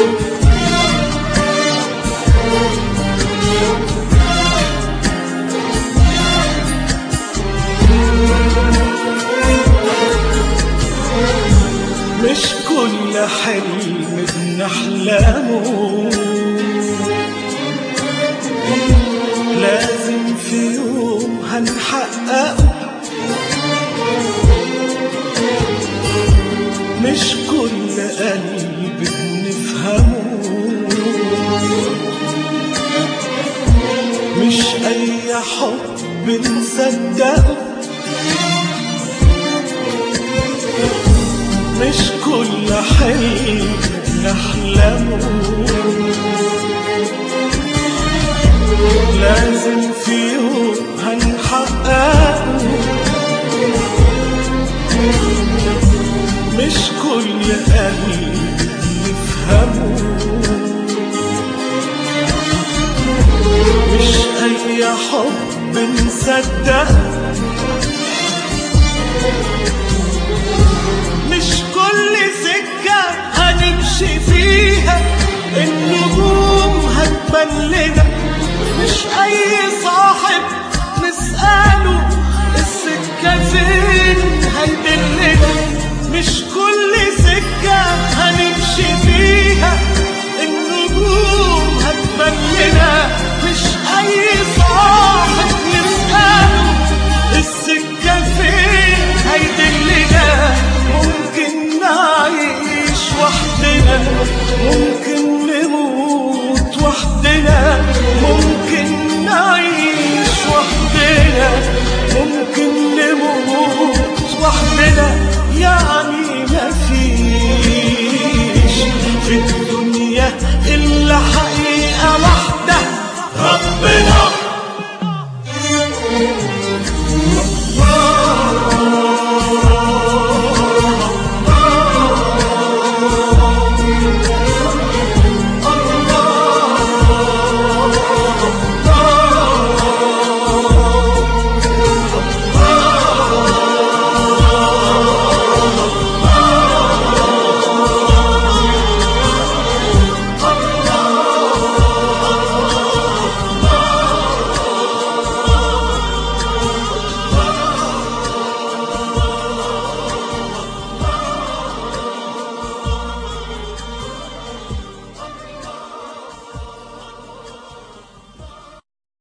مش كل حلم بنحلمه لازم في يوم هنحققه، مش كل قلب بنفهمه، مش أي حب نصدقه، مش كل حلم نحلمه لازم في يوم هنحققه، مش كل قلب نفهمه، مش أي حب نصدقه، مش كل سكة هنمشي فيها النجوم هتبان لنا، مش أي صاحب نسأله السكة فين هيدلنا، مش كل سكة هنمشي فيها النجوم هتبان لنا، مش أي صاحب نسأله السكة فين هيدلنا. ممكن نعيش وحدنا، ممكن نموت وحدنا، ممكن نعيش وحدنا، ممكن نموت وحدنا، يعني